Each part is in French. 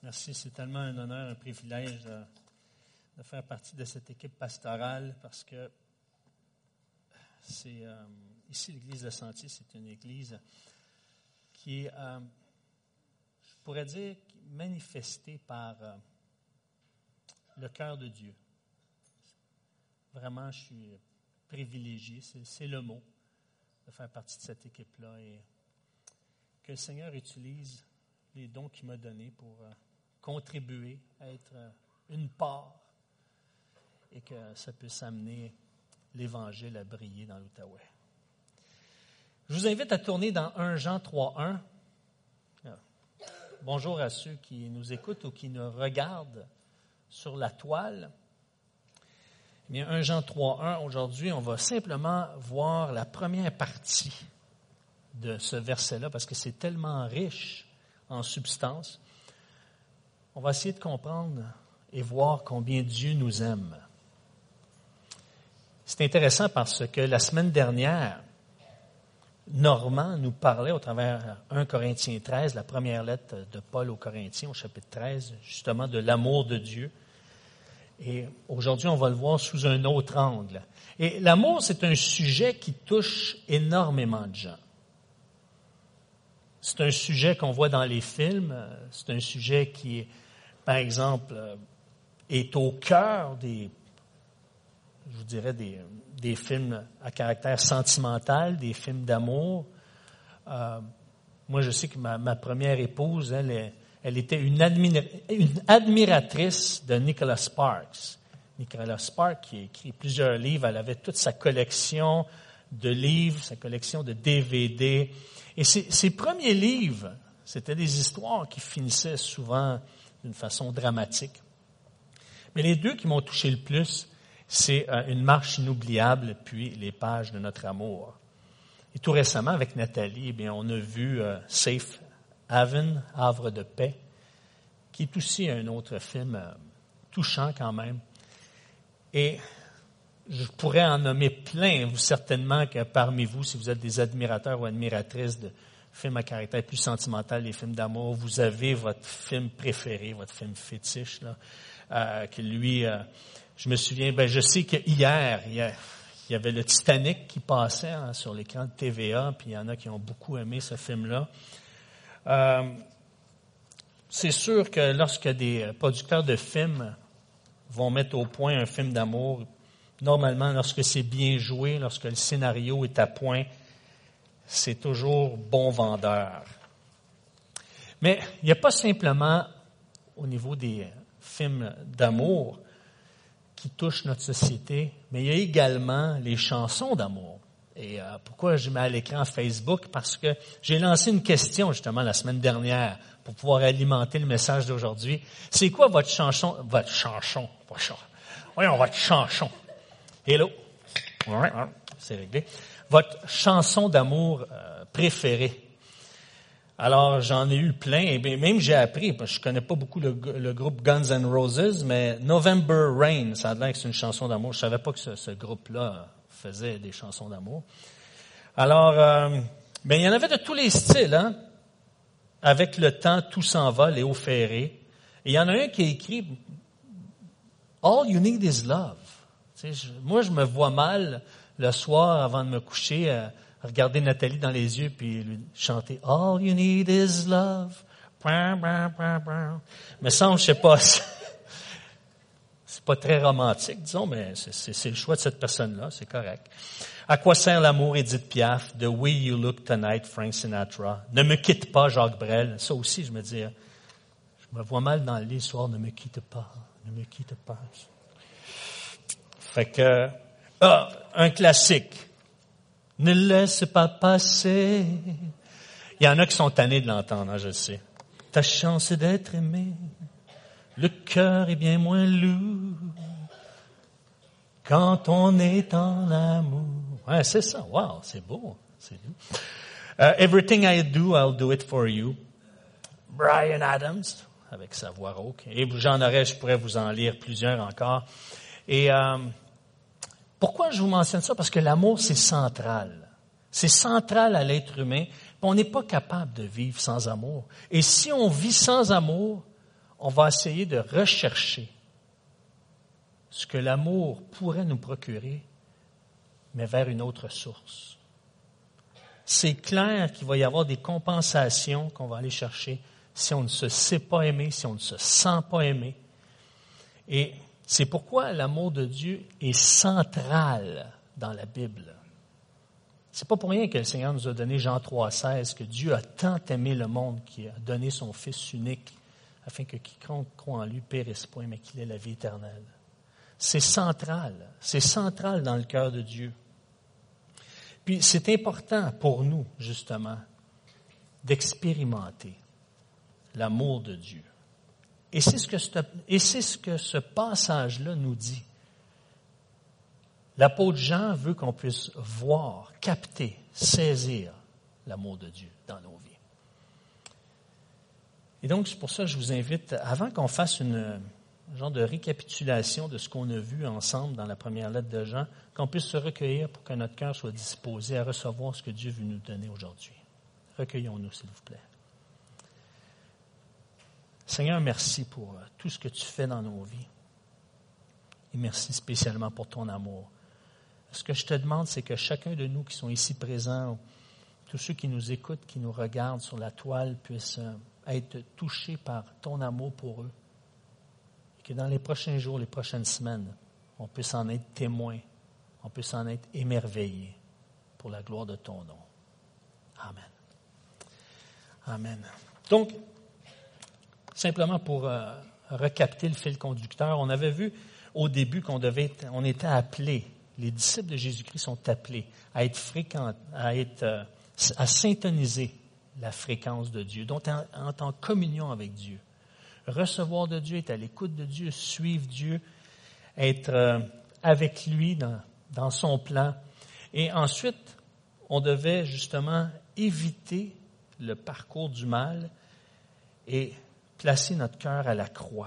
Merci, c'est tellement un honneur, un privilège de faire partie de cette équipe pastorale parce que c'est ici l'Église de Sentier, c'est une Église qui est, je pourrais dire, manifestée par le cœur de Dieu. Vraiment, je suis privilégié, c'est le mot, de faire partie de cette équipe-là et que le Seigneur utilise les dons qu'il m'a donnés pour contribuer à être une part et que ça puisse amener l'Évangile à briller dans l'Outaouais. Je vous invite à tourner dans 1 Jean 3:1. Bonjour à ceux qui nous écoutent ou qui nous regardent sur la toile. Eh bien, 1 Jean 3:1, aujourd'hui, on va simplement voir la première partie de ce verset-là parce que c'est tellement riche en substance. On va essayer de comprendre et voir combien Dieu nous aime. C'est intéressant parce que la semaine dernière, Normand nous parlait au travers 1 Corinthiens 13, la première lettre de Paul aux Corinthiens, au chapitre 13, justement de l'amour de Dieu. Et aujourd'hui, on va le voir sous un autre angle. Et l'amour, c'est un sujet qui touche énormément de gens. C'est un sujet qu'on voit dans les films. C'est un sujet qui, par exemple, est au cœur des films à caractère sentimental, des films d'amour. Moi, je sais que ma première épouse, elle était une admiratrice de Nicholas Sparks. Nicholas Sparks, qui a écrit plusieurs livres, elle avait toute sa collection de livres, sa collection de DVD. Et ses premiers livres, c'était des histoires qui finissaient souvent d'une façon dramatique. Mais les deux qui m'ont touché le plus, c'est Une marche inoubliable, puis Les pages de notre amour. Et tout récemment, avec Nathalie, eh bien, on a vu Safe Haven, Havre de paix, qui est aussi un autre film touchant quand même. Et je pourrais en nommer plein. Vous, certainement que parmi vous, si vous êtes des admirateurs ou admiratrices de films à caractère plus sentimental, des films d'amour, vous avez votre film préféré, votre film fétiche, là, que lui, je me souviens, je sais que hier, il y avait le Titanic qui passait sur l'écran de TVA, puis il y en a qui ont beaucoup aimé ce film-là. C'est sûr que lorsque des producteurs de films vont mettre au point un film d'amour, normalement, lorsque c'est bien joué, lorsque le scénario est à point, c'est toujours bon vendeur. Mais il n'y a pas simplement, au niveau des films d'amour, qui touchent notre société, mais il y a également les chansons d'amour. Et pourquoi je mets à l'écran Facebook? Parce que j'ai lancé une question, justement, la semaine dernière, pour pouvoir alimenter le message d'aujourd'hui. C'est quoi votre chanson? Voyons, votre chanson. Hello. Ouais, c'est réglé. Votre chanson d'amour préférée. Alors, j'en ai eu plein. Et bien, même j'ai appris, parce que je connais pas beaucoup le groupe Guns N' Roses, mais November Rain, ça a l'air que c'est une chanson d'amour. Je savais pas que ce groupe-là faisait des chansons d'amour. Alors, il y en avait de tous les styles, hein. Avec le temps, tout s'en va, Léo Ferré. Et il y en a un qui a écrit All you need is love. Moi, je me vois mal le soir avant de me coucher, regarder Nathalie dans les yeux puis lui chanter All you need is love. Mais ça, je sais pas. C'est pas très romantique, disons, mais c'est le choix de cette personne-là, c'est correct. À quoi sert l'amour, Edith Piaf? The way you look tonight, Frank Sinatra. Ne me quitte pas, Jacques Brel. Ça aussi, je me dis, je me vois mal dans le lit le soir, ne me quitte pas, ne me quitte pas. Fait que, un classique. Ne laisse pas passer. Il y en a qui sont tannés de l'entendre, hein, je le sais. Ta chance d'être aimé. Le cœur est bien moins lourd quand on est en amour. Ouais, c'est ça. Wow, c'est beau. C'est doux. Everything I do, I'll do it for you. Bryan Adams, avec sa voix rauque. Et je pourrais vous en lire plusieurs encore. Et pourquoi je vous mentionne ça? Parce que l'amour, c'est central. C'est central à l'être humain. On n'est pas capable de vivre sans amour. Et si on vit sans amour, on va essayer de rechercher ce que l'amour pourrait nous procurer, mais vers une autre source. C'est clair qu'il va y avoir des compensations qu'on va aller chercher si on ne se sait pas aimer, si on ne se sent pas aimé. Et c'est pourquoi l'amour de Dieu est central dans la Bible. C'est pas pour rien que le Seigneur nous a donné Jean 3,16, que Dieu a tant aimé le monde qu'il a donné son Fils unique, afin que quiconque croit en lui périsse point, mais qu'il ait la vie éternelle. C'est central dans le cœur de Dieu. Puis c'est important pour nous, justement, d'expérimenter l'amour de Dieu. Et c'est ce que ce passage-là nous dit. L'apôtre Jean veut qu'on puisse voir, capter, saisir l'amour de Dieu dans nos vies. Et donc, c'est pour ça que je vous invite, avant qu'on fasse une genre de récapitulation de ce qu'on a vu ensemble dans la première lettre de Jean, qu'on puisse se recueillir pour que notre cœur soit disposé à recevoir ce que Dieu veut nous donner aujourd'hui. Recueillons-nous, s'il vous plaît. Seigneur, merci pour tout ce que tu fais dans nos vies. Et merci spécialement pour ton amour. Ce que je te demande, c'est que chacun de nous qui sont ici présents, tous ceux qui nous écoutent, qui nous regardent sur la toile, puissent être touchés par ton amour pour eux. Et que dans les prochains jours, les prochaines semaines, on puisse en être témoins, on puisse en être émerveillés pour la gloire de ton nom. Amen. Amen. Donc, simplement pour recapter le fil conducteur, on avait vu au début qu'on était appelés, les disciples de Jésus-Christ sont appelés à être à syntoniser la fréquence de Dieu, donc être en communion avec Dieu. Recevoir de Dieu, être à l'écoute de Dieu, suivre Dieu, être avec lui dans son plan. Et ensuite, on devait justement éviter le parcours du mal et placer notre cœur à la croix.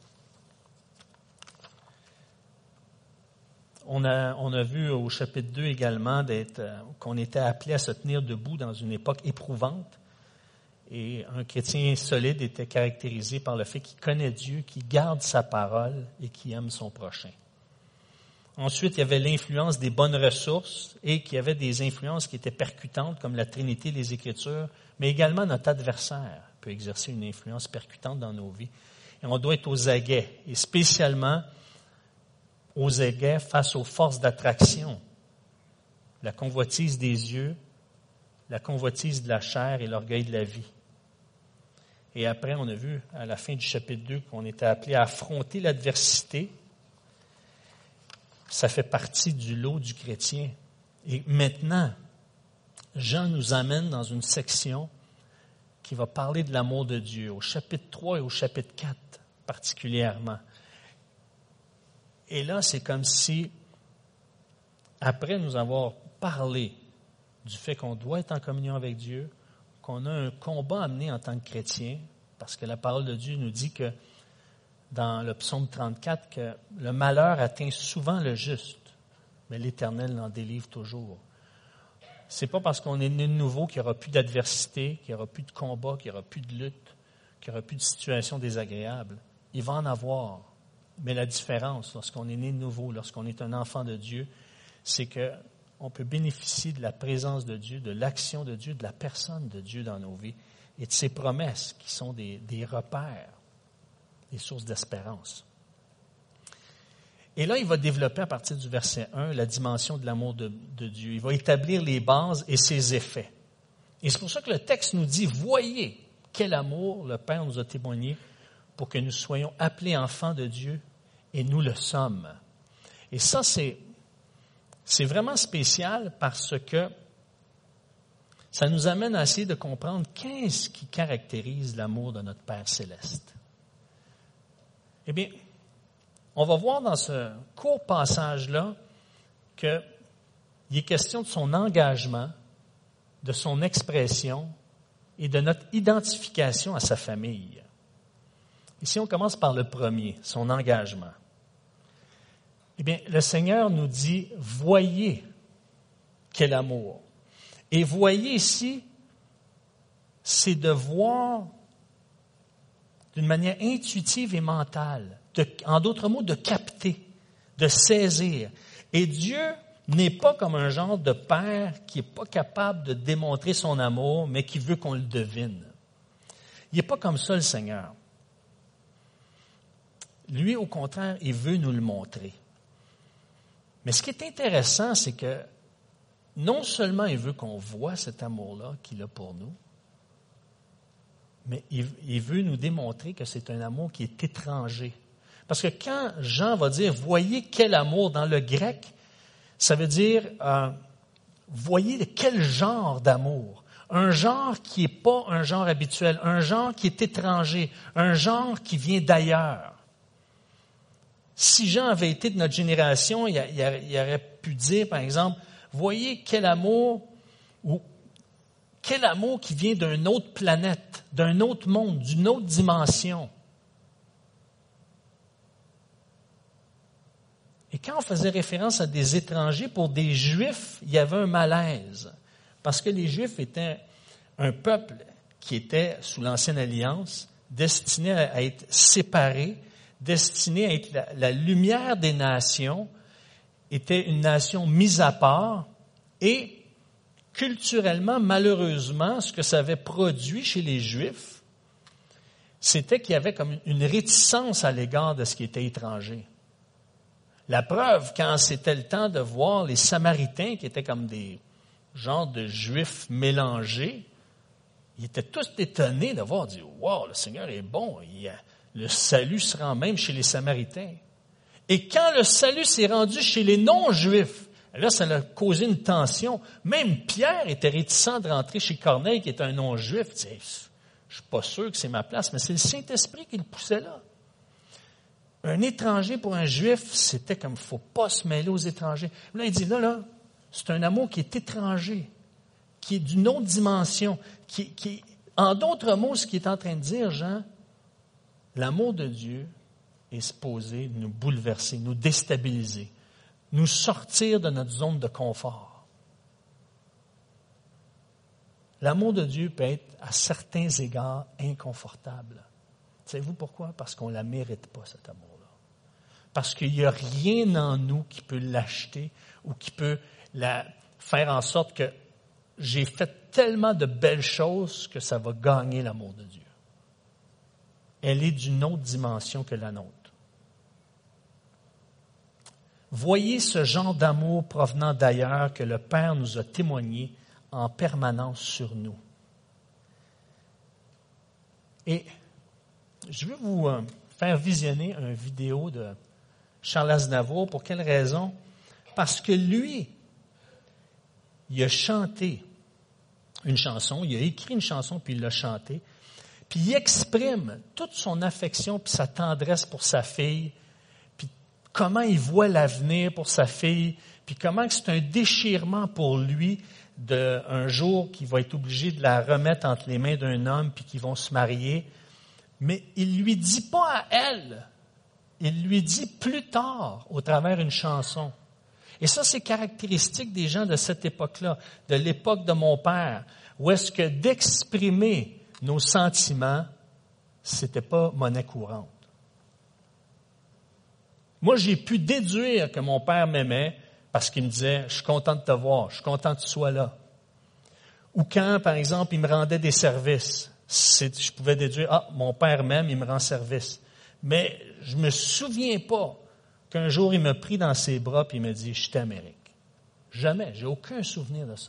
On a vu au chapitre 2 également qu'on était appelé à se tenir debout dans une époque éprouvante. Et un chrétien solide était caractérisé par le fait qu'il connaît Dieu, qu'il garde sa parole et qu'il aime son prochain. Ensuite, il y avait l'influence des bonnes ressources et qu'il y avait des influences qui étaient percutantes comme la Trinité, les Écritures, mais également notre adversaire peut exercer une influence percutante dans nos vies. Et on doit être aux aguets, et spécialement aux aguets face aux forces d'attraction, la convoitise des yeux, la convoitise de la chair et l'orgueil de la vie. Et après, on a vu à la fin du chapitre 2 qu'on était appelé à affronter l'adversité. Ça fait partie du lot du chrétien. Et maintenant, Jean nous amène dans une section qui va parler de l'amour de Dieu, au chapitre 3 et au chapitre 4 particulièrement. Et là, c'est comme si, après nous avoir parlé du fait qu'on doit être en communion avec Dieu, qu'on a un combat à mener en tant que chrétien, parce que la parole de Dieu nous dit que, dans le psaume 34, que le malheur atteint souvent le juste, mais l'Éternel l'en délivre toujours. C'est pas parce qu'on est né de nouveau qu'il n'y aura plus d'adversité, qu'il n'y aura plus de combat, qu'il n'y aura plus de lutte, qu'il n'y aura plus de situations désagréables. Il va en avoir. Mais la différence, lorsqu'on est né de nouveau, lorsqu'on est un enfant de Dieu, c'est qu'on peut bénéficier de la présence de Dieu, de l'action de Dieu, de la personne de Dieu dans nos vies et de ses promesses qui sont des repères, des sources d'espérance. Et là, il va développer à partir du verset 1 la dimension de l'amour de Dieu. Il va établir les bases et ses effets. Et c'est pour ça que le texte nous dit, voyez quel amour le Père nous a témoigné pour que nous soyons appelés enfants de Dieu, et nous le sommes. Et ça, c'est vraiment spécial parce que ça nous amène à essayer de comprendre qu'est-ce qui caractérise l'amour de notre Père céleste. Eh bien, on va voir dans ce court passage-là qu'il est question de son engagement, de son expression et de notre identification à sa famille. Ici, on commence par le premier, son engagement. Eh bien, le Seigneur nous dit, voyez quel amour. Et voyez ici, c'est de voir d'une manière intuitive et mentale. En d'autres mots, de capter, de saisir. Et Dieu n'est pas comme un genre de père qui n'est pas capable de démontrer son amour, mais qui veut qu'on le devine. Il n'est pas comme ça, le Seigneur. Lui, au contraire, il veut nous le montrer. Mais ce qui est intéressant, c'est que non seulement il veut qu'on voit cet amour-là qu'il a pour nous, mais il veut nous démontrer que c'est un amour qui est étranger. Parce que quand Jean va dire « voyez quel amour » dans le grec, ça veut dire « voyez quel genre d'amour ». Un genre qui n'est pas un genre habituel, un genre qui est étranger, un genre qui vient d'ailleurs. Si Jean avait été de notre génération, il aurait pu dire, par exemple, voyez quel amour qui vient d'une autre planète, d'un autre monde, d'une autre dimension. Et quand on faisait référence à des étrangers, pour des Juifs, il y avait un malaise. Parce que les Juifs étaient un peuple qui était, sous l'Ancienne Alliance, destiné à être séparé, destiné à être la lumière des nations, était une nation mise à part, et culturellement, malheureusement, ce que ça avait produit chez les Juifs, c'était qu'il y avait comme une réticence à l'égard de ce qui était étranger. La preuve, quand c'était le temps de voir les Samaritains, qui étaient comme des genres de Juifs mélangés, ils étaient tous étonnés de voir, dire « Wow, le Seigneur est bon, le salut se rend même chez les Samaritains. » Et quand le salut s'est rendu chez les non-Juifs, là, ça a causé une tension. Même Pierre était réticent de rentrer chez Corneille, qui était un non-Juif. Il disait « Je suis pas sûr que c'est ma place, mais c'est le Saint-Esprit qui le poussait là. » Un étranger pour un Juif, c'était comme, faut pas se mêler aux étrangers. Là, il dit, là, c'est un amour qui est étranger, qui est d'une autre dimension, en d'autres mots, ce qu'il est en train de dire, Jean, l'amour de Dieu est supposé nous bouleverser, nous déstabiliser, nous sortir de notre zone de confort. L'amour de Dieu peut être, à certains égards, inconfortable. Savez-vous pourquoi? Parce qu'on ne la mérite pas, cet amour-là. Parce qu'il n'y a rien en nous qui peut l'acheter ou qui peut faire en sorte que j'ai fait tellement de belles choses que ça va gagner l'amour de Dieu. Elle est d'une autre dimension que la nôtre. Voyez ce genre d'amour provenant d'ailleurs que le Père nous a témoigné en permanence sur nous. Et je veux vous faire visionner une vidéo de Charles Aznavour. Pour quelle raison? Parce que lui, il a chanté une chanson, il a écrit une chanson, puis il l'a chantée, puis il exprime toute son affection puis sa tendresse pour sa fille, puis comment il voit l'avenir pour sa fille, puis comment c'est un déchirement pour lui un jour qu'il va être obligé de la remettre entre les mains d'un homme puis qu'ils vont se marier. Mais il lui dit pas à elle, il lui dit plus tard au travers d'une chanson. Et ça, c'est caractéristique des gens de cette époque-là, de l'époque de mon père, où est-ce que d'exprimer nos sentiments, c'était pas monnaie courante. Moi, j'ai pu déduire que mon père m'aimait parce qu'il me disait « Je suis content de te voir, je suis content que tu sois là ». Ou quand, par exemple, il me rendait des services, je pouvais déduire « Ah, mon père m'aime, il me rend service ». Mais je me souviens pas qu'un jour, il m'a pris dans ses bras et il m'a dit « Je t'aime, Éric ». Jamais. J'ai aucun souvenir de ça.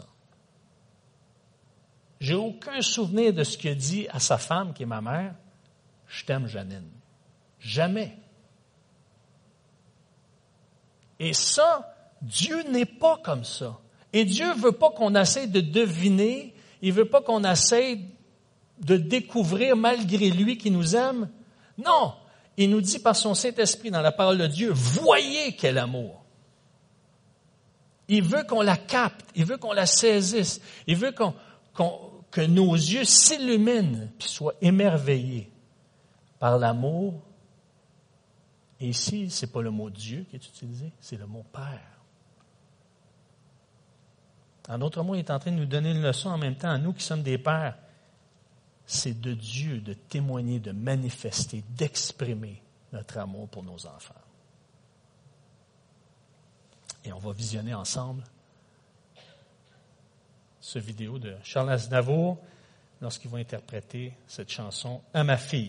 J'ai aucun souvenir de ce qu'il a dit à sa femme, qui est ma mère, « Je t'aime, Janine ». Jamais. Et ça, Dieu n'est pas comme ça. Et Dieu veut pas qu'on essaie de deviner, il veut pas qu'on essaie de découvrir malgré lui qu'il nous aime. Non, il nous dit par son Saint-Esprit dans la parole de Dieu, voyez quel amour. Il veut qu'on la capte, il veut qu'on la saisisse, il veut que nos yeux s'illuminent puis soient émerveillés par l'amour. Et ici, c'est pas le mot Dieu qui est utilisé, c'est le mot Père. En d'autres mots, il est en train de nous donner une leçon en même temps à nous qui sommes des pères. c'est de Dieu de témoigner, de manifester, d'exprimer notre amour pour nos enfants. Et on va visionner ensemble ce vidéo de Charles Aznavour lorsqu'il va interpréter cette chanson « À ma fille ».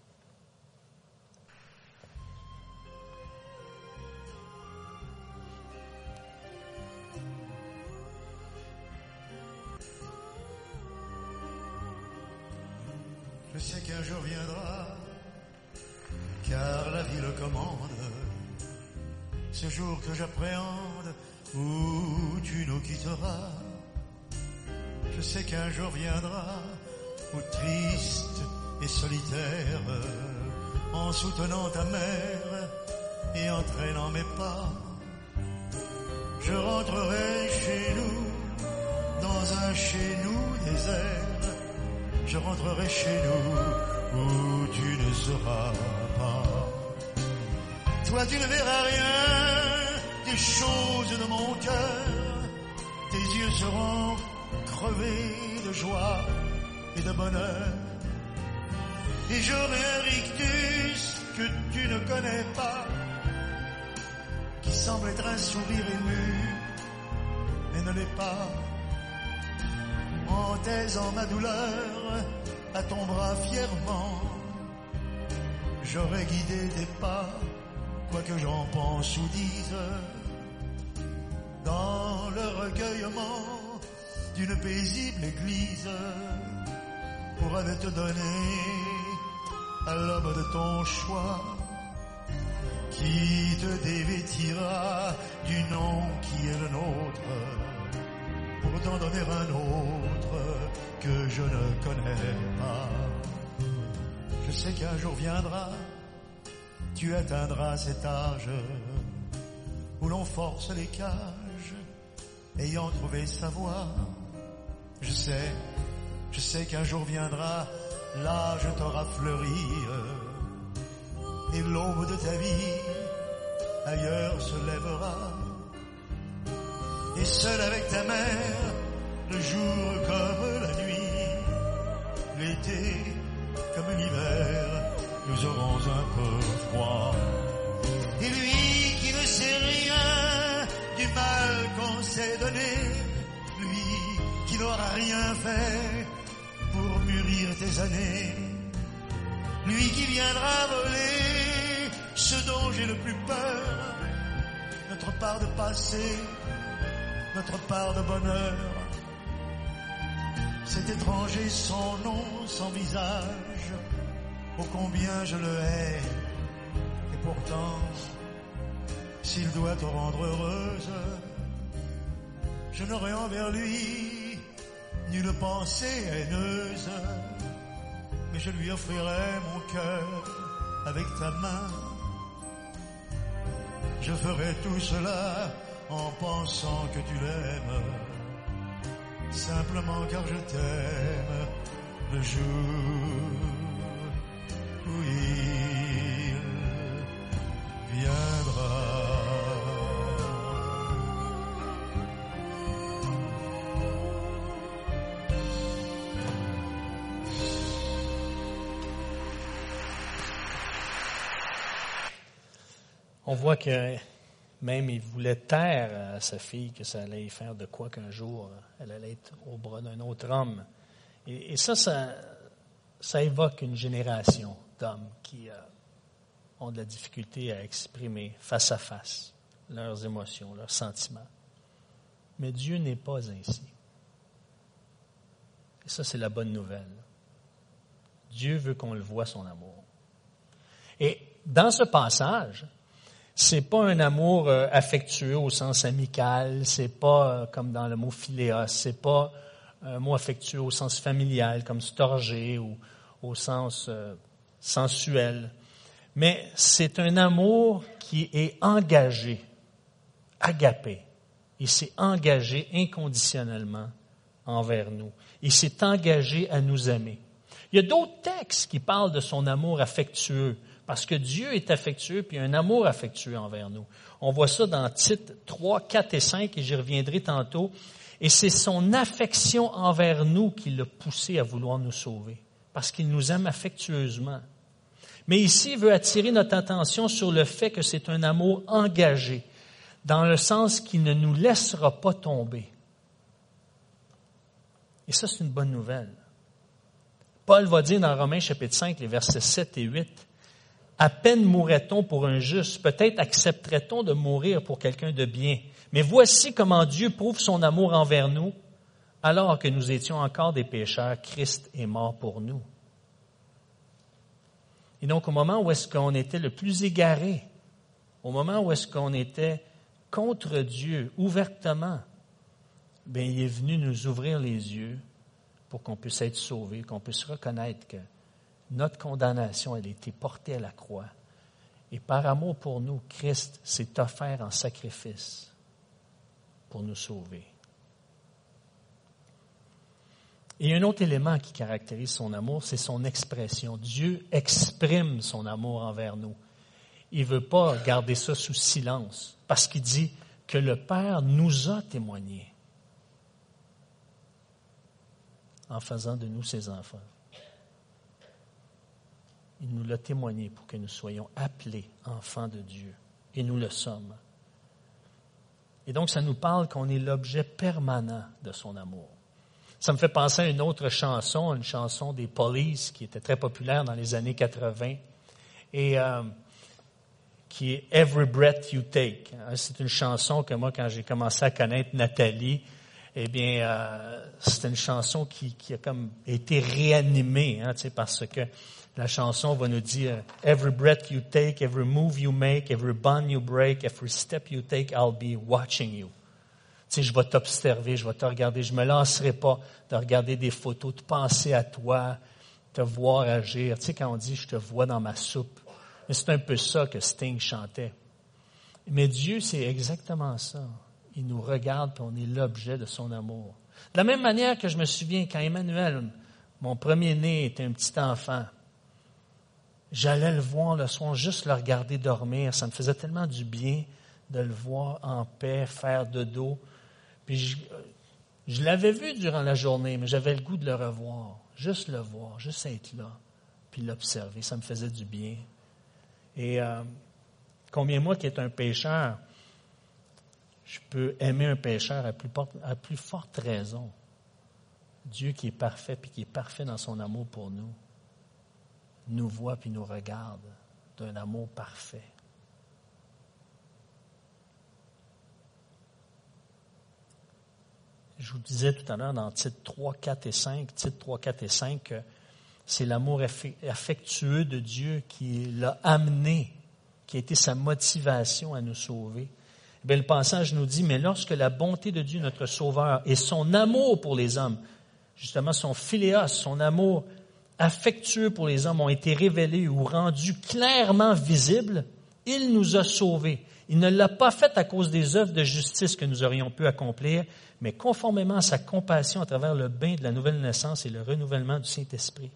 Je sais qu'un jour viendra, car la vie le commande, ce jour que j'appréhende, où tu nous quitteras. Je sais qu'un jour viendra, où triste et solitaire, en soutenant ta mère et en traînant mes pas, je rentrerai chez nous, dans un chez nous désert. Je rentrerai chez nous où tu ne seras pas. Toi tu ne verras rien des choses de mon cœur. Tes yeux seront crevés de joie et de bonheur. Et j'aurai un rictus que tu ne connais pas, qui semble être un sourire ému, mais ne l'est pas. En taisant ma douleur à ton bras fièrement, j'aurais guidé tes pas, quoi que j'en pense ou dise, dans le recueillement d'une paisible église, pour aller te donner à l'homme de ton choix, qui te dévêtira du nom qui est le nôtre, pour t'en donner un autre que je ne connais pas. Je sais qu'un jour viendra, tu atteindras cet âge où l'on force les cages, ayant trouvé sa voie. Je sais qu'un jour viendra, l'âge t'aura fleuri, et l'aube de ta vie ailleurs se lèvera. Et seul avec ta mère, le jour comme la nuit, l'été comme l'hiver, nous aurons un peu froid. Et lui qui ne sait rien du mal qu'on s'est donné, lui qui n'aura rien fait pour mûrir tes années, lui qui viendra voler ce dont j'ai le plus peur, notre part de passé, notre part de bonheur. Cet étranger sans nom, sans visage, ô combien je le hais. Et pourtant, s'il doit te rendre heureuse, je n'aurai envers lui nulle pensée haineuse, mais je lui offrirai mon cœur avec ta main. Je ferai tout cela en pensant que tu l'aimes, simplement car je t'aime, le jour où il viendra. On voit que même il voulait taire à sa fille que ça allait faire de quoi qu'un jour elle allait être au bras d'un autre homme. Et ça évoque une génération d'hommes qui ont de la difficulté à exprimer face à face leurs émotions, leurs sentiments. Mais Dieu n'est pas ainsi. Et ça, c'est la bonne nouvelle. Dieu veut qu'on le voie, son amour. Et dans ce passage, c'est pas un amour affectueux au sens amical, c'est pas comme dans le mot philéos, c'est pas un mot affectueux au sens familial comme storgé ou au sens sensuel, mais c'est un amour qui est engagé, agapé. Il s'est engagé inconditionnellement envers nous. Il s'est engagé à nous aimer. Il y a d'autres textes qui parlent de son amour affectueux, parce que Dieu est affectueux, puis il y a un amour affectueux envers nous. On voit ça dans Tite 3, 4 et 5, et j'y reviendrai tantôt. Et c'est son affection envers nous qui l'a poussé à vouloir nous sauver. parce qu'il nous aime affectueusement. Mais ici, il veut attirer notre attention sur le fait que c'est un amour engagé, dans le sens qu'il ne nous laissera pas tomber. Et ça, c'est une bonne nouvelle. Paul va dire dans Romains chapitre 5, les versets 7 et 8, « À peine mourrait-on pour un juste, peut-être accepterait-on de mourir pour quelqu'un de bien. Mais voici comment Dieu prouve son amour envers nous. Alors que nous étions encore des pécheurs, Christ est mort pour nous. » Et donc, au moment où est-ce qu'on était le plus égaré, au moment où est-ce qu'on était contre Dieu, ouvertement, bien, il est venu nous ouvrir les yeux pour qu'on puisse être sauvés, qu'on puisse reconnaître que notre condamnation, elle a été portée à la croix. Et par amour pour nous, Christ s'est offert en sacrifice pour nous sauver. Et un autre élément qui caractérise son amour, c'est son expression. Dieu exprime son amour envers nous. Il ne veut pas garder ça sous silence, parce qu'il dit que le Père nous a témoigné en faisant de nous ses enfants. Il nous l'a témoigné pour que nous soyons appelés enfants de Dieu. Et nous le sommes. Et donc, ça nous parle qu'on est l'objet permanent de son amour. Ça me fait penser à une autre chanson, une chanson des Police qui était très populaire dans les années 80 et qui est « Every Breath You Take ». C'est une chanson que moi, quand j'ai commencé à connaître Nathalie, eh bien, c'est une chanson qui a comme été réanimée, parce que la chanson va nous dire « Every breath you take, every move you make, every bond you break, every step you take, I'll be watching you ». Je vais t'observer, je vais te regarder. Je me lancerai pas de regarder des photos, de penser à toi, te voir agir. Tu sais, quand on dit « je te vois dans ma soupe », mais c'est un peu ça que Sting chantait. Mais Dieu, c'est exactement ça. Il nous regarde et on est l'objet de son amour. De la même manière que je me souviens, quand Emmanuel, mon premier-né, était un petit enfant, j'allais le voir le soir, juste le regarder dormir. Ça me faisait tellement du bien de le voir en paix, faire dodo. Puis je l'avais vu durant la journée, mais j'avais le goût de le revoir. Juste le voir, juste être là, puis l'observer. Ça me faisait du bien. Et combien moi qui est un pécheur, je peux aimer un pécheur à plus forte raison. Dieu qui est parfait, puis qui est parfait dans son amour pour nous voit puis nous regarde d'un amour parfait. Je vous disais tout à l'heure dans Titre 3, 4 et 5, Titre 3, 4 et 5, que c'est l'amour affectueux de Dieu qui l'a amené, qui a été sa motivation à nous sauver. Bien, le passage nous dit, mais lorsque la bonté de Dieu, notre Sauveur, et son amour pour les hommes, justement son philéos, son amour affectueux pour les hommes ont été révélés ou rendus clairement visibles, il nous a sauvés. Il ne l'a pas fait à cause des œuvres de justice que nous aurions pu accomplir, mais conformément à sa compassion à travers le bain de la nouvelle naissance et le renouvellement du Saint-Esprit.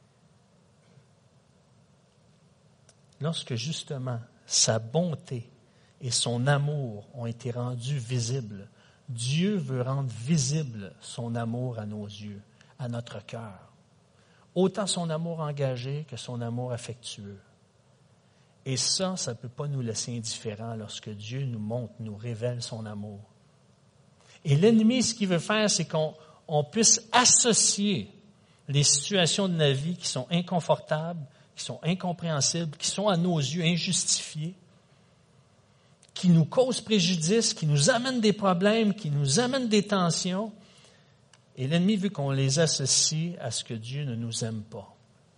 Lorsque justement sa bonté et son amour ont été rendus visibles, Dieu veut rendre visible son amour à nos yeux, à notre cœur. Autant son amour engagé que son amour affectueux. Et ça ne peut pas nous laisser indifférents lorsque Dieu nous montre, nous révèle son amour. Et l'ennemi, ce qu'il veut faire, c'est qu'on puisse associer les situations de la vie qui sont inconfortables, qui sont incompréhensibles, qui sont à nos yeux injustifiées, qui nous causent préjudice, qui nous amènent des problèmes, qui nous amènent des tensions. Et l'ennemi veut qu'on les associe à ce que Dieu ne nous aime pas.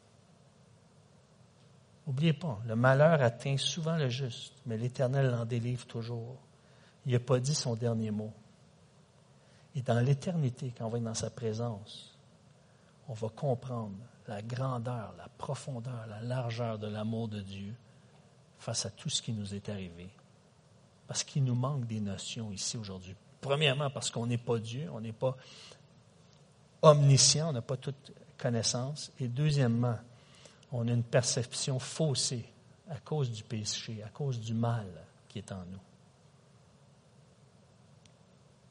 N'oubliez pas, le malheur atteint souvent le juste, mais l'Éternel l'en délivre toujours. Il n'a pas dit son dernier mot. Et dans l'éternité, quand on va être dans sa présence, on va comprendre la grandeur, la profondeur, la largeur de l'amour de Dieu face à tout ce qui nous est arrivé. Parce qu'il nous manque des notions ici aujourd'hui. Premièrement, parce qu'on n'est pas Dieu, on n'est pas omniscient, on n'a pas toute connaissance. Et deuxièmement, on a une perception faussée à cause du péché, à cause du mal qui est en nous.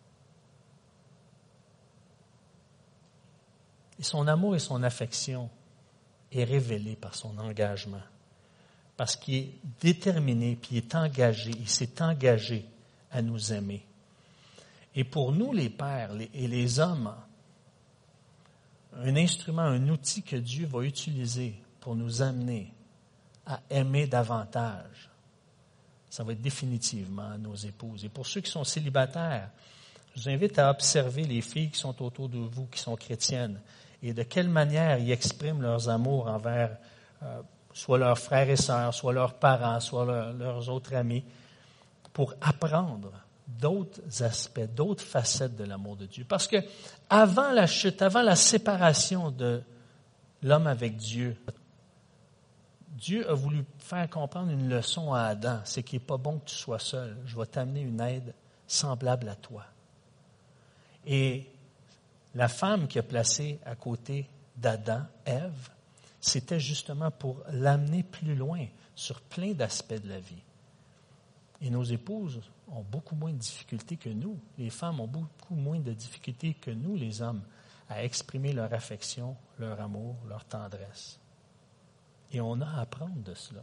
Et son amour et son affection est révélé par son engagement. Parce qu'il est déterminé, puis il est engagé, il s'est engagé à nous aimer. Et pour nous, les pères et les hommes, un instrument, un outil que Dieu va utiliser pour nous amener à aimer davantage, ça va être définitivement nos épouses. Et pour ceux qui sont célibataires, je vous invite à observer les filles qui sont autour de vous, qui sont chrétiennes, et de quelle manière ils expriment leurs amours envers soit leurs frères et sœurs, soit leurs parents, soit leurs autres amis, pour apprendre d'autres aspects, d'autres facettes de l'amour de Dieu. Parce que avant la chute, avant la séparation de l'homme avec Dieu, Dieu a voulu faire comprendre une leçon à Adam, c'est qu'il n'est pas bon que tu sois seul. Je vais t'amener une aide semblable à toi. Et la femme qui a placé à côté d'Adam, Ève, c'était justement pour l'amener plus loin sur plein d'aspects de la vie. Et nos épouses ont beaucoup moins de difficultés que nous. Les femmes ont beaucoup moins de difficultés que nous, les hommes, à exprimer leur affection, leur amour, leur tendresse. Et on a à apprendre de cela.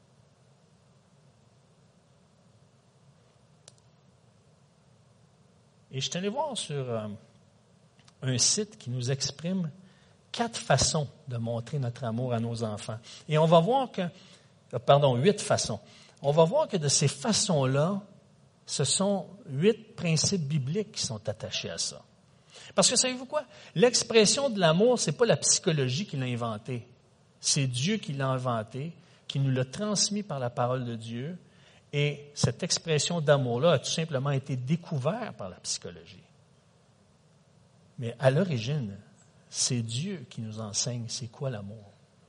Et je suis allé voir sur un site qui nous exprime 4 façons de montrer notre amour à nos enfants. Et on va voir 8 façons. On va voir que de ces façons-là, ce sont 8 principes bibliques qui sont attachés à ça. Parce que savez-vous quoi? L'expression de l'amour, c'est pas la psychologie qui l'a inventée. C'est Dieu qui l'a inventé, qui nous l'a transmis par la parole de Dieu. Et cette expression d'amour-là a tout simplement été découverte par la psychologie. Mais à l'origine, c'est Dieu qui nous enseigne c'est quoi l'amour.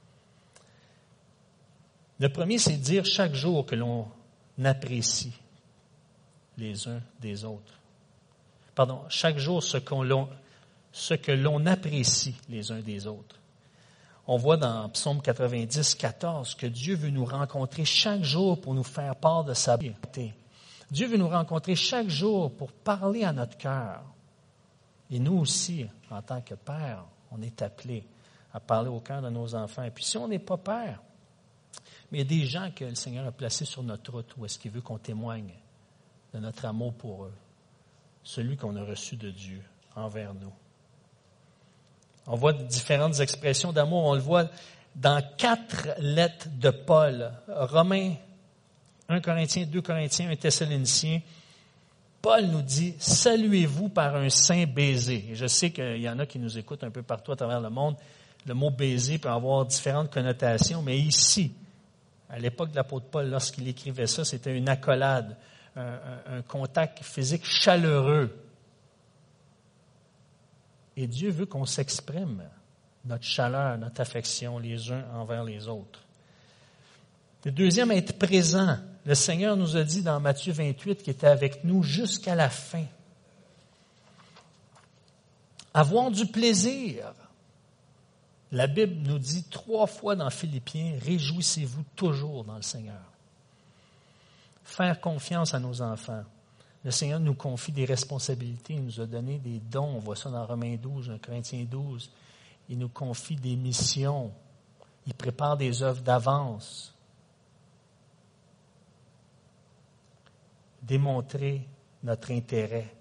Le premier, c'est de dire chaque jour que l'on apprécie les uns des autres. Chaque jour ce que l'on apprécie les uns des autres. On voit dans Psaume 90, 14 que Dieu veut nous rencontrer chaque jour pour nous faire part de sa bonté. Dieu veut nous rencontrer chaque jour pour parler à notre cœur. Et nous aussi, en tant que père, on est appelés à parler au cœur de nos enfants. Et puis si on n'est pas père, mais il y a des gens que le Seigneur a placés sur notre route où est-ce qu'il veut qu'on témoigne de notre amour pour eux, celui qu'on a reçu de Dieu envers nous. On voit différentes expressions d'amour. On le voit dans 4 lettres de Paul. Romains, 1 Corinthiens, 2 Corinthiens, 1 Thessaloniciens. Paul nous dit « Saluez-vous par un saint baiser ». Et je sais qu'il y en a qui nous écoutent un peu partout à travers le monde. Le mot « baiser » peut avoir différentes connotations, mais ici, à l'époque de l'apôtre Paul, lorsqu'il écrivait ça, c'était une accolade, un contact physique chaleureux. Et Dieu veut qu'on s'exprime notre chaleur, notre affection les uns envers les autres. Le deuxième, être présent. Le Seigneur nous a dit dans Matthieu 28 qu'il était avec nous jusqu'à la fin. Avoir du plaisir. La Bible nous dit 3 fois dans Philippiens, réjouissez-vous toujours dans le Seigneur. Faire confiance à nos enfants. Le Seigneur nous confie des responsabilités, il nous a donné des dons. On voit ça dans Romains 12, dans Corinthiens 12. Il nous confie des missions. Il prépare des œuvres d'avance. Démontrer notre intérêt.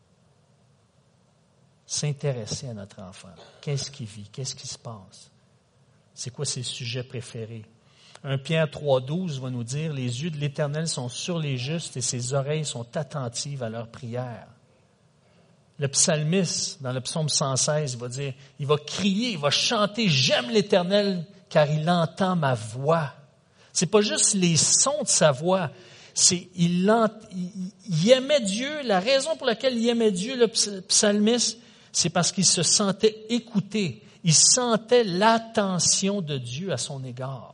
S'intéresser à notre enfant. Qu'est-ce qu'il vit? Qu'est-ce qui se passe? C'est quoi ses sujets préférés? 1 Pierre 3,12 va nous dire « Les yeux de l'Éternel sont sur les justes et ses oreilles sont attentives à leurs prières. » Le psalmiste, dans le psaume 116, il va dire, il va crier, il va chanter « J'aime l'Éternel car il entend ma voix. » C'est pas juste les sons de sa voix, il aimait Dieu. La raison pour laquelle il aimait Dieu, le psalmiste, c'est parce qu'il se sentait écouté. Il sentait l'attention de Dieu à son égard.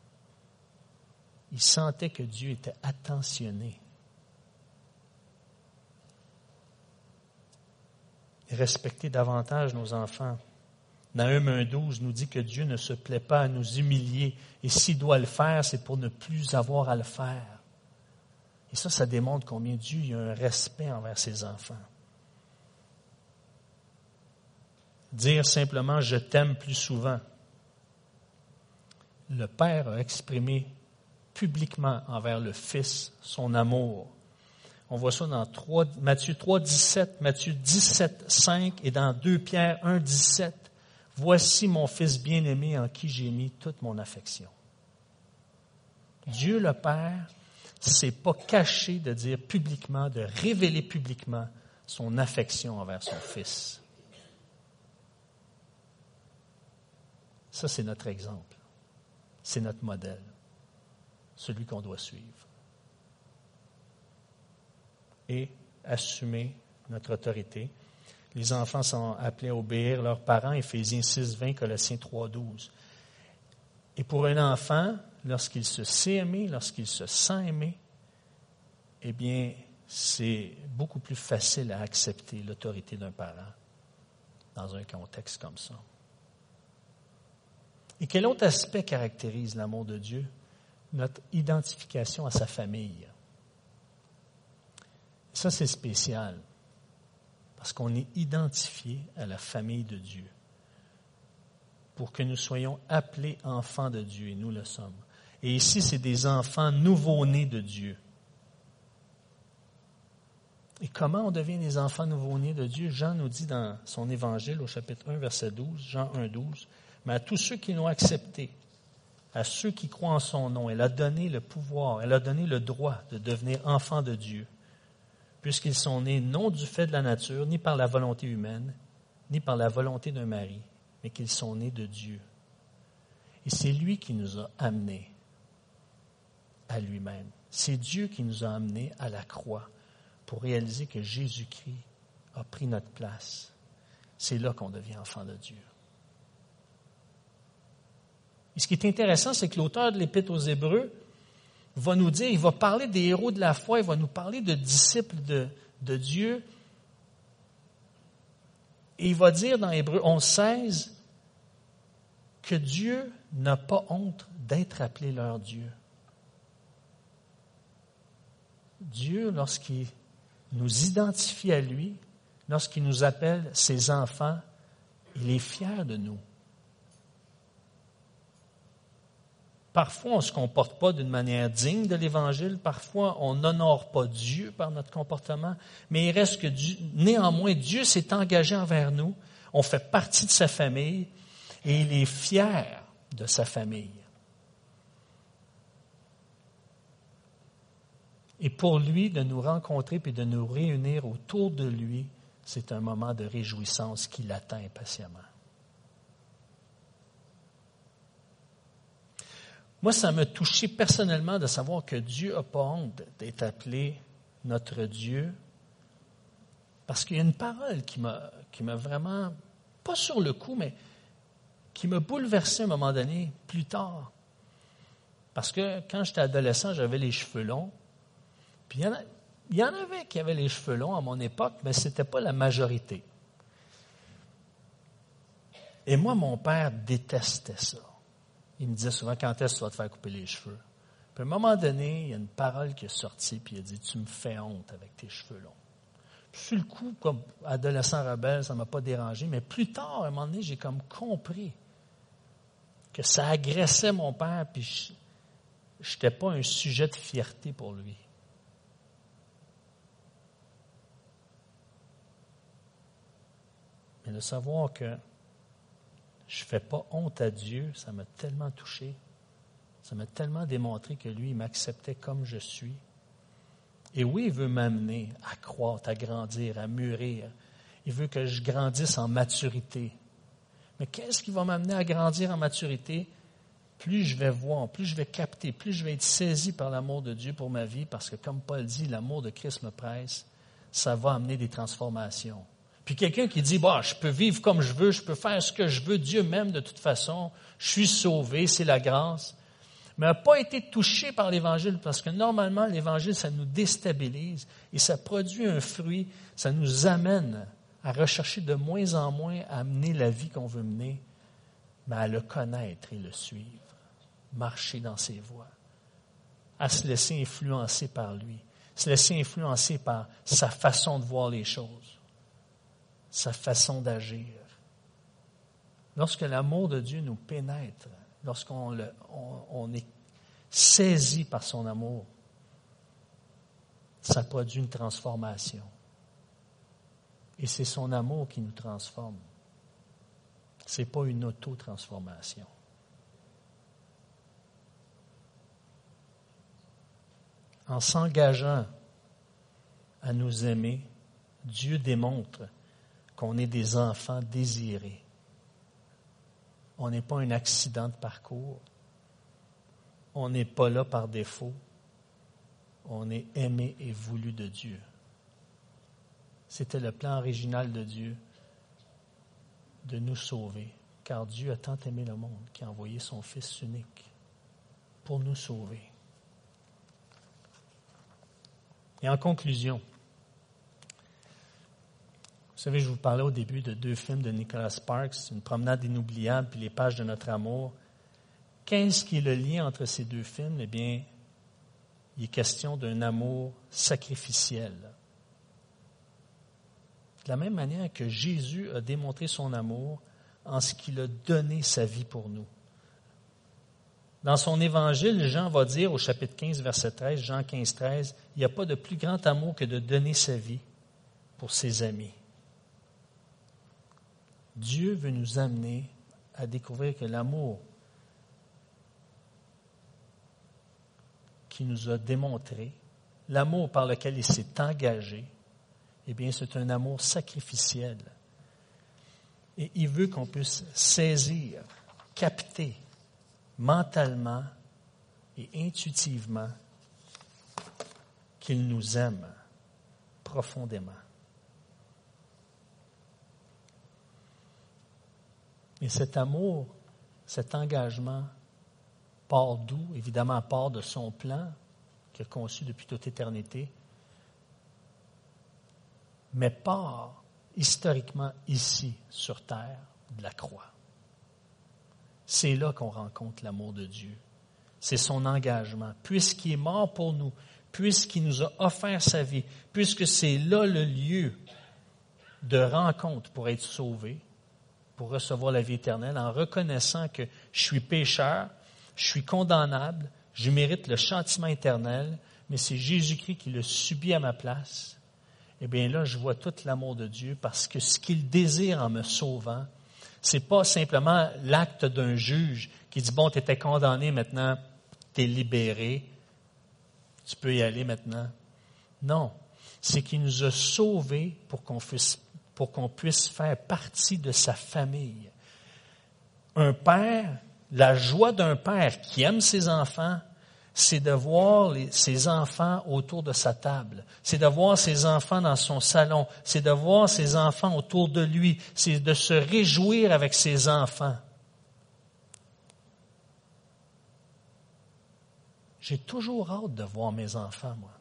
Il sentait que Dieu était attentionné. Respecter davantage nos enfants. Nahum 1,12 nous dit que Dieu ne se plaît pas à nous humilier. Et s'il doit le faire, c'est pour ne plus avoir à le faire. Et ça démontre combien Dieu a un respect envers ses enfants. Dire simplement « je t'aime » plus souvent. le Père a exprimé publiquement envers le Fils son amour. On voit ça dans Matthieu 3, 17, Matthieu 17, 5 et dans 2 Pierre 1, 17. « Voici mon Fils bien-aimé en qui j'ai mis toute mon affection. » Dieu le Père s'est pas caché de dire publiquement, de révéler publiquement son affection envers son Fils. Ça, c'est notre exemple. C'est notre modèle. Celui qu'on doit suivre. Et assumer notre autorité. Les enfants sont appelés à obéir leurs parents, Éphésiens 6, 20, Colossiens 3, 12. Et pour un enfant, lorsqu'il se sait aimer, lorsqu'il se sent aimé, eh bien, c'est beaucoup plus facile à accepter l'autorité d'un parent dans un contexte comme ça. Et quel autre aspect caractérise l'amour de Dieu? Notre identification à sa famille. Ça, c'est spécial, parce qu'on est identifié à la famille de Dieu, pour que nous soyons appelés enfants de Dieu, et nous le sommes. Et ici, c'est des enfants nouveau-nés de Dieu. Et comment on devient des enfants nouveau-nés de Dieu? Jean nous dit dans son évangile, au chapitre 1, verset 12, Jean 1, 12, « Mais à tous ceux qui l'ont accepté, à ceux qui croient en son nom, elle a donné le pouvoir, elle a donné le droit de devenir enfants de Dieu, puisqu'ils sont nés non du fait de la nature, ni par la volonté humaine, ni par la volonté d'un mari, mais qu'ils sont nés de Dieu. Et c'est lui qui nous a amenés à lui-même. C'est Dieu qui nous a amenés à la croix pour réaliser que Jésus-Christ a pris notre place. C'est là qu'on devient enfant de Dieu. Et ce qui est intéressant, c'est que l'auteur de l'Épître aux Hébreux va nous dire, il va parler des héros de la foi, il va nous parler de disciples de Dieu. Et il va dire dans Hébreux 11, 16 que Dieu n'a pas honte d'être appelé leur Dieu. Dieu, lorsqu'il nous identifie à lui, lorsqu'il nous appelle ses enfants, il est fier de nous. Parfois, on ne se comporte pas d'une manière digne de l'Évangile. Parfois, on n'honore pas Dieu par notre comportement. Mais il reste que néanmoins, Dieu s'est engagé envers nous. On fait partie de sa famille et il est fier de sa famille. Et pour lui, de nous rencontrer puis de nous réunir autour de lui, c'est un moment de réjouissance qui l'attend impatiemment. Moi, ça m'a touché personnellement de savoir que Dieu n'a pas honte d'être appelé notre Dieu, parce qu'il y a une parole qui m'a vraiment, pas sur le coup, mais qui m'a bouleversé à un moment donné, plus tard. Parce que quand j'étais adolescent, j'avais les cheveux longs, puis il y en avait qui avaient les cheveux longs à mon époque, mais ce n'était pas la majorité. Et moi, mon père détestait ça. Il me disait souvent, quand est-ce que tu vas te faire couper les cheveux? Puis à un moment donné, il y a une parole qui est sortie, puis il a dit, tu me fais honte avec tes cheveux longs. Puis sur le coup, comme adolescent rebelle, ça ne m'a pas dérangé, mais plus tard, à un moment donné, j'ai comme compris que ça agressait mon père, puis je n'étais pas un sujet de fierté pour lui. Mais de savoir que je ne fais pas honte à Dieu, ça m'a tellement touché. Ça m'a tellement démontré que lui, il m'acceptait comme je suis. Et oui, il veut m'amener à croître, à grandir, à mûrir. Il veut que je grandisse en maturité. Mais qu'est-ce qui va m'amener à grandir en maturité? Plus je vais voir, plus je vais capter, plus je vais être saisi par l'amour de Dieu pour ma vie, parce que comme Paul dit, l'amour de Christ me presse, ça va amener des transformations. Puis quelqu'un qui dit, je peux vivre comme je veux, je peux faire ce que je veux, Dieu m'aime de toute façon, je suis sauvé, c'est la grâce, mais n'a pas été touché par l'Évangile, parce que normalement, l'Évangile, ça nous déstabilise et ça produit un fruit, ça nous amène à rechercher de moins en moins à mener la vie qu'on veut mener, mais à le connaître et le suivre, marcher dans ses voies, à se laisser influencer par lui, se laisser influencer par sa façon de voir les choses, sa façon d'agir. Lorsque l'amour de Dieu nous pénètre lorsqu'on on est saisi par son amour, ça produit une transformation. Et c'est son amour qui nous transforme. Ce n'est pas une auto-transformation. En s'engageant à nous aimer, Dieu démontre qu'on est des enfants désirés. On n'est pas un accident de parcours. On n'est pas là par défaut. On est aimé et voulu de Dieu. C'était le plan original de Dieu de nous sauver, car Dieu a tant aimé le monde qu'il a envoyé son Fils unique pour nous sauver. Et en conclusion, vous savez, je vous parlais au début de 2 films de Nicholas Sparks, Une promenade inoubliable puis Les pages de notre amour. Qu'est-ce qui est le lien entre ces 2 films? Eh bien, il est question d'un amour sacrificiel. De la même manière que Jésus a démontré son amour en ce qu'il a donné sa vie pour nous. Dans son évangile, Jean va dire au chapitre 15, verset 13, Jean 15, 13, il n'y a pas de plus grand amour que de donner sa vie pour ses amis. Dieu veut nous amener à découvrir que l'amour qu'il nous a démontré, l'amour par lequel il s'est engagé, eh bien, c'est un amour sacrificiel. Et il veut qu'on puisse saisir, capter mentalement et intuitivement qu'il nous aime profondément. Et cet amour, cet engagement part d'où? Évidemment, part de son plan qu'il a conçu depuis toute éternité, mais part historiquement ici, sur terre, de la croix. C'est là qu'on rencontre l'amour de Dieu. C'est son engagement. Puisqu'il est mort pour nous, puisqu'il nous a offert sa vie, puisque c'est là le lieu de rencontre pour être sauvé, pour recevoir la vie éternelle, en reconnaissant que je suis pécheur, je suis condamnable, je mérite le châtiment éternel, mais c'est Jésus-Christ qui l'a subi à ma place. Eh bien là, je vois tout l'amour de Dieu parce que ce qu'il désire en me sauvant, c'est pas simplement l'acte d'un juge qui dit, bon, tu étais condamné, maintenant, tu es libéré, tu peux y aller maintenant. Non, c'est qu'il nous a sauvés pour qu'on puisse faire partie de sa famille. Un père, la joie d'un père qui aime ses enfants, c'est de voir ses enfants autour de sa table. C'est de voir ses enfants dans son salon. C'est de voir ses enfants autour de lui. C'est de se réjouir avec ses enfants. J'ai toujours hâte de voir mes enfants, moi.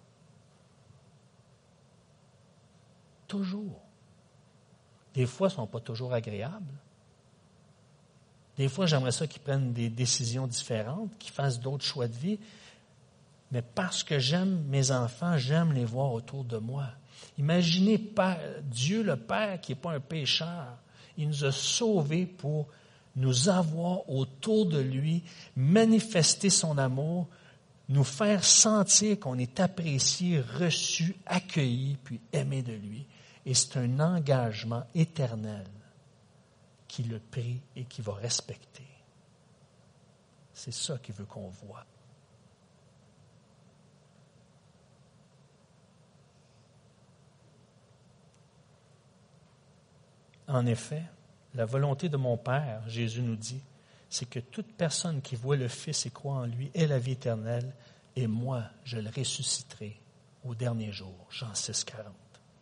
Toujours. Des fois, ils ne sont pas toujours agréables. Des fois, j'aimerais ça qu'ils prennent des décisions différentes, qu'ils fassent d'autres choix de vie. Mais parce que j'aime mes enfants, j'aime les voir autour de moi. Imaginez Dieu le Père qui n'est pas un pécheur. Il nous a sauvés pour nous avoir autour de lui, manifester son amour, nous faire sentir qu'on est apprécié, reçu, accueilli, puis aimé de lui. Et c'est un engagement éternel qu'il a pris et qu'il va respecter. C'est ça qu'il veut qu'on voit. En effet, la volonté de mon Père, Jésus nous dit, c'est que toute personne qui voit le Fils et croit en lui ait la vie éternelle, et moi, je le ressusciterai au dernier jour. Jean 6, 40.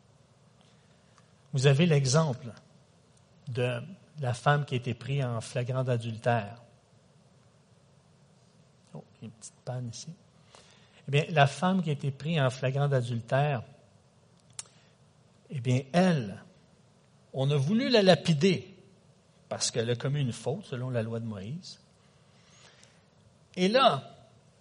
Vous avez l'exemple de la femme qui a été prise en flagrant d'adultère. Oh, il y a une petite panne ici. Eh bien, la femme qui a été prise en flagrant d'adultère, eh bien, elle, on a voulu la lapider parce qu'elle a commis une faute selon la loi de Moïse. Et là,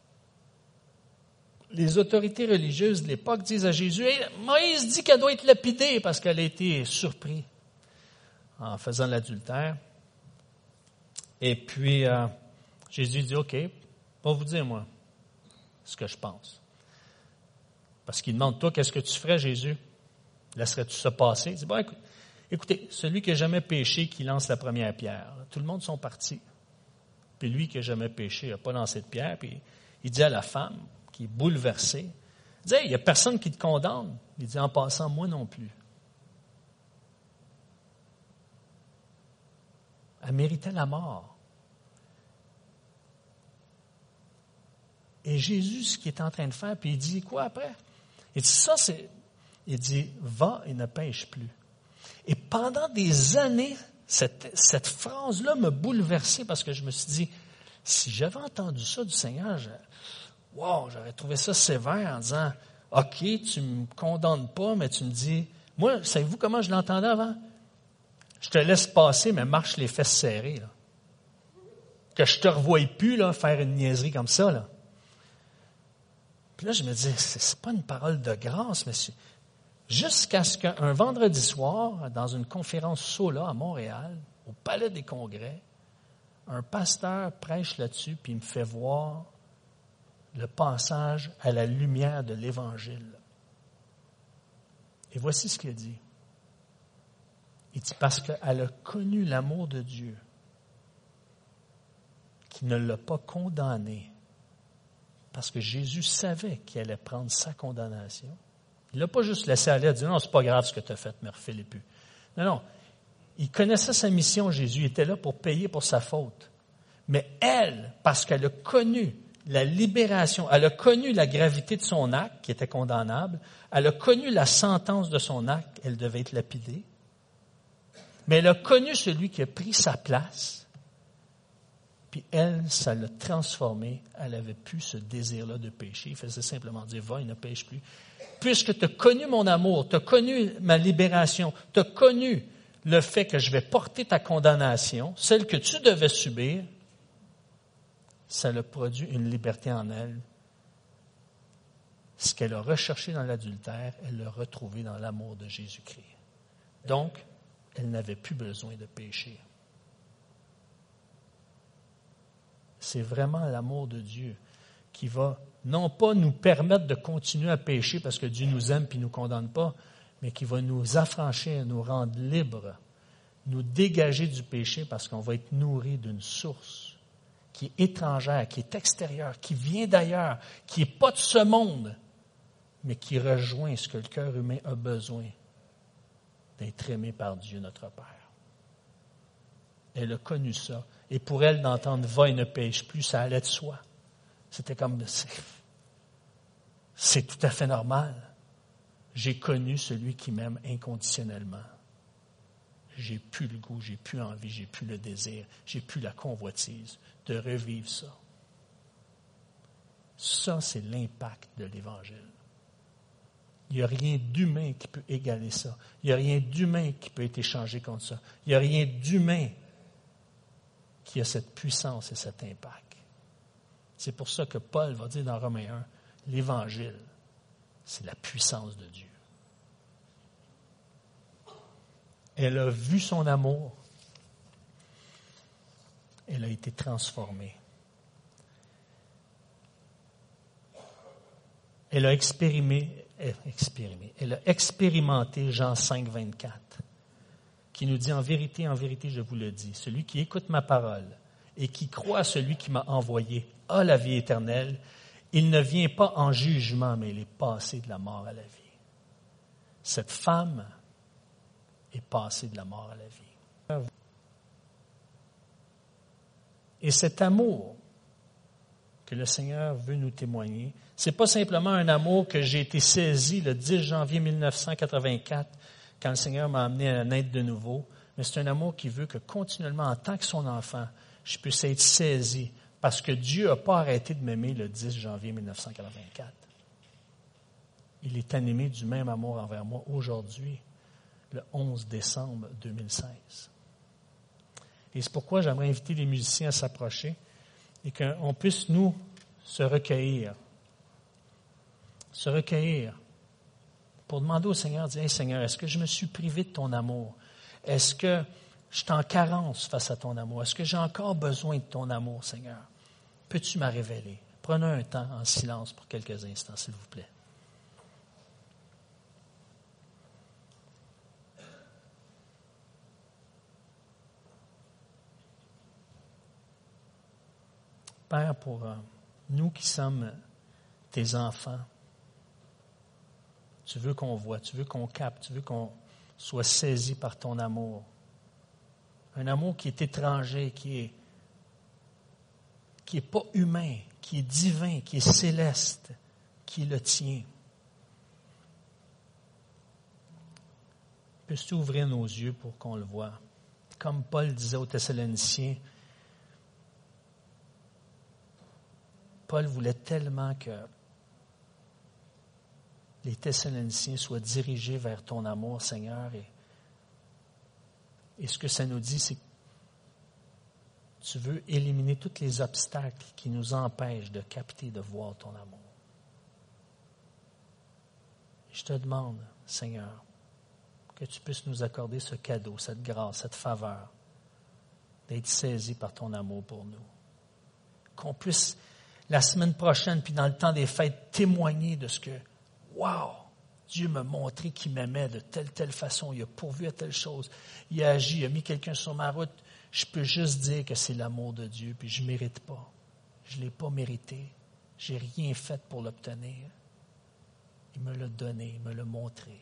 les autorités religieuses de l'époque disent à Jésus, hey, Moïse dit qu'elle doit être lapidée parce qu'elle a été surprise en faisant l'adultère. Et puis, Jésus dit, OK, pas vous dire, moi, ce que je pense. Parce qu'il demande, toi, qu'est-ce que tu ferais, Jésus? Laisserais-tu ça passer? Il dit, bon, écoutez, celui qui n'a jamais péché, qui lance la première pierre. Tout le monde sont partis. Puis lui qui n'a jamais péché, il n'a pas lancé de pierre. Puis il dit à la femme, qui est bouleversée, il dit, hey, il n'y a personne qui te condamne. Il dit, en passant, moi non plus. Elle méritait la mort. Et Jésus, ce qu'il est en train de faire, puis il dit quoi après? Il dit, il dit, va et ne pêche plus. Et pendant des années, cette phrase-là m'a bouleversé parce que je me suis dit, si j'avais entendu ça du Seigneur, j'aurais trouvé ça sévère en disant, OK, tu me condamnes pas, mais tu me dis, moi, savez-vous comment je l'entendais avant? Je te laisse passer, mais marche les fesses serrées, là. Que je te revoie plus, là, faire une niaiserie comme ça, là. Puis là, je me dis, c'est pas une parole de grâce, mais jusqu'à ce qu'un vendredi soir, dans une conférence Sola à Montréal, au Palais des Congrès, un pasteur prêche là-dessus, puis il me fait voir le passage à la lumière de l'Évangile. Et voici ce qu'il dit. Il dit, parce qu'elle a connu l'amour de Dieu, qui ne l'a pas condamné, parce que Jésus savait qu'il allait prendre sa condamnation. Il ne l'a pas juste laissé aller, il a dit, non, c'est pas grave ce que tu as fait, mais refais-les plus. Non. Il connaissait sa mission, Jésus. Il était là pour payer pour sa faute. Mais elle, parce qu'elle a connu la libération, elle a connu la gravité de son acte, qui était condamnable, elle a connu la sentence de son acte, elle devait être lapidée, mais elle a connu celui qui a pris sa place, puis elle, ça l'a transformée, elle avait plus ce désir-là de pécher, il faisait simplement dire, va et ne pêche plus. Puisque tu as connu mon amour, tu as connu ma libération, tu as connu le fait que je vais porter ta condamnation, celle que tu devais subir, ça a produit une liberté en elle. Ce qu'elle a recherché dans l'adultère, elle l'a retrouvé dans l'amour de Jésus-Christ. Donc, elle n'avait plus besoin de pécher. C'est vraiment l'amour de Dieu qui va non pas nous permettre de continuer à pécher parce que Dieu nous aime et ne nous condamne pas, mais qui va nous affranchir, nous rendre libres, nous dégager du péché parce qu'on va être nourri d'une source qui est étrangère, qui est extérieure, qui vient d'ailleurs, qui n'est pas de ce monde, mais qui rejoint ce que le cœur humain a besoin, d'être aimé par Dieu notre Père. Elle a connu ça. Et pour elle, d'entendre « va et ne pêche plus », ça allait de soi. C'était comme « c'est tout à fait normal. J'ai connu celui qui m'aime inconditionnellement. J'ai plus le goût, j'ai plus envie, j'ai plus le désir, j'ai plus la convoitise de revivre ça. » Ça, c'est l'impact de l'Évangile. Il n'y a rien d'humain qui peut égaler ça. Il n'y a rien d'humain qui peut être échangé contre ça. Il n'y a rien d'humain qui a cette puissance et cet impact. C'est pour ça que Paul va dire dans Romains 1, l'Évangile, c'est la puissance de Dieu. Elle a vu son amour. Elle a été transformée. Elle a expérimenté Jean 5, 24, qui nous dit, en vérité, je vous le dis, celui qui écoute ma parole et qui croit à celui qui m'a envoyé a la vie éternelle. Il ne vient pas en jugement, mais il est passé de la mort à la vie. Cette femme est passée de la mort à la vie. Et cet amour que le Seigneur veut nous témoigner, c'est pas simplement un amour que j'ai été saisi le 10 janvier 1984, quand le Seigneur m'a amené à naître de nouveau, mais c'est un amour qui veut que continuellement, en tant que son enfant, je puisse être saisi, parce que Dieu n'a pas arrêté de m'aimer le 10 janvier 1984. Il est animé du même amour envers moi aujourd'hui, le 11 décembre 2016. Et c'est pourquoi j'aimerais inviter les musiciens à s'approcher et qu'on puisse, nous, se recueillir pour demander au Seigneur, dire, « Hey Seigneur, est-ce que je me suis privé de ton amour? Est-ce que je suis en carence face à ton amour? Est-ce que j'ai encore besoin de ton amour, Seigneur? peux-tu m'en révéler? Prenons un temps en silence pour quelques instants, s'il vous plaît. Père, pour nous qui sommes tes enfants, tu veux qu'on voit, tu veux qu'on capte, tu veux qu'on soit saisi par ton amour. Un amour qui est étranger, qui est pas humain, qui est divin, qui est céleste, qui est le tien. Puisses-tu ouvrir nos yeux pour qu'on le voie? Comme Paul disait aux Thessaloniciens, Paul voulait tellement que les Thessaloniciens soient dirigés vers ton amour, Seigneur. Et ce que ça nous dit, c'est que tu veux éliminer tous les obstacles qui nous empêchent de capter, de voir ton amour. Je te demande, Seigneur, que tu puisses nous accorder ce cadeau, cette grâce, cette faveur, d'être saisis par ton amour pour nous. Qu'on puisse, la semaine prochaine, puis dans le temps des fêtes, témoigner de ce que, wow, Dieu m'a montré qu'il m'aimait de telle façon, il a pourvu à telle chose, il a agi, il a mis quelqu'un sur ma route. Je peux juste dire que c'est l'amour de Dieu, puis je ne mérite pas. Je ne l'ai pas mérité. Je n'ai rien fait pour l'obtenir. Il me l'a donné, il me l'a montré.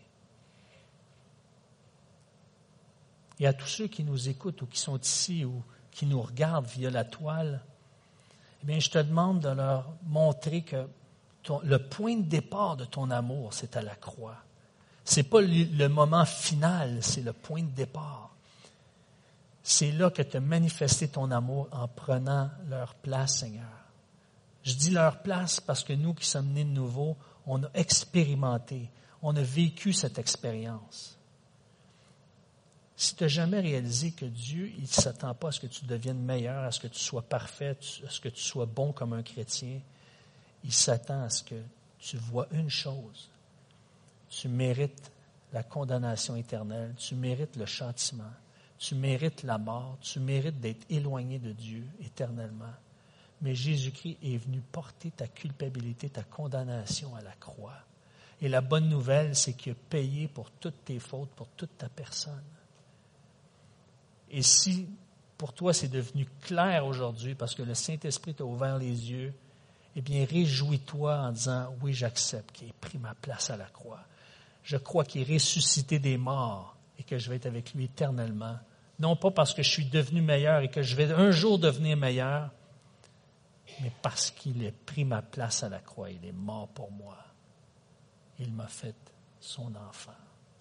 Et à tous ceux qui nous écoutent ou qui sont ici ou qui nous regardent via la toile, eh bien, je te demande de leur montrer que le point de départ de ton amour, c'est à la croix. Ce n'est pas le moment final, c'est le point de départ. C'est là que tu as manifesté ton amour en prenant leur place, Seigneur. Je dis leur place parce que nous qui sommes nés de nouveau, on a expérimenté, on a vécu cette expérience. Si tu n'as jamais réalisé que Dieu, il ne s'attend pas à ce que tu deviennes meilleur, à ce que tu sois parfait, à ce que tu sois bon comme un chrétien, il s'attend à ce que tu vois une chose. Tu mérites la condamnation éternelle, tu mérites le châtiment, tu mérites la mort, tu mérites d'être éloigné de Dieu éternellement. Mais Jésus-Christ est venu porter ta culpabilité, ta condamnation à la croix. Et la bonne nouvelle, c'est qu'il a payé pour toutes tes fautes, pour toute ta personne. Et si pour toi c'est devenu clair aujourd'hui parce que le Saint-Esprit t'a ouvert les yeux, eh bien réjouis-toi en disant « Oui, j'accepte qu'il ait pris ma place à la croix. Je crois qu'il est ressuscité des morts et que je vais être avec lui éternellement. Non pas parce que je suis devenu meilleur et que je vais un jour devenir meilleur, mais parce qu'il a pris ma place à la croix. Il est mort pour moi. Il m'a fait son enfant. »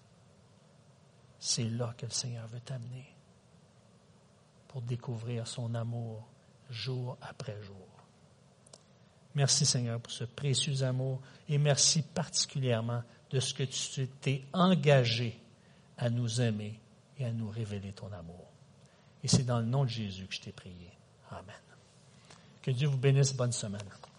C'est là que le Seigneur veut t'amener pour découvrir son amour jour après jour. Merci Seigneur pour ce précieux amour et merci particulièrement de ce que tu t'es engagé à nous aimer et à nous révéler ton amour. Et c'est dans le nom de Jésus que je t'ai prié. Amen. Que Dieu vous bénisse. Bonne semaine.